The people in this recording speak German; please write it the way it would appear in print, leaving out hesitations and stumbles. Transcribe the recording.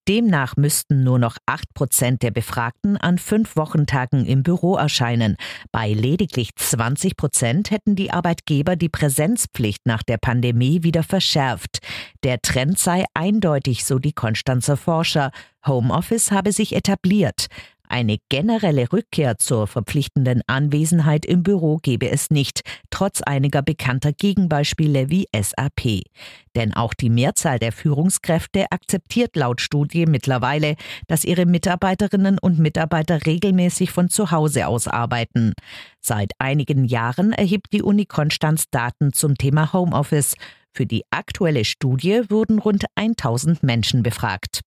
Demnach müssten nur noch 8% der Befragten an 5 Wochentagen im Büro erscheinen. Bei lediglich 20% hätten die Arbeitgeber die Präsenzpflicht nach der Pandemie wieder verschärft. Der Trend sei eindeutig, so die Konstanzer Forscher. Homeoffice habe sich etabliert. Eine generelle Rückkehr zur verpflichtenden Anwesenheit im Büro gebe es nicht, trotz einiger bekannter Gegenbeispiele wie SAP. Denn auch die Mehrzahl der Führungskräfte akzeptiert laut Studie mittlerweile, dass ihre Mitarbeiterinnen und Mitarbeiter regelmäßig von zu Hause aus arbeiten. Seit einigen Jahren erhebt die Uni Konstanz Daten zum Thema Homeoffice. Für die aktuelle Studie wurden rund 1000 Menschen befragt.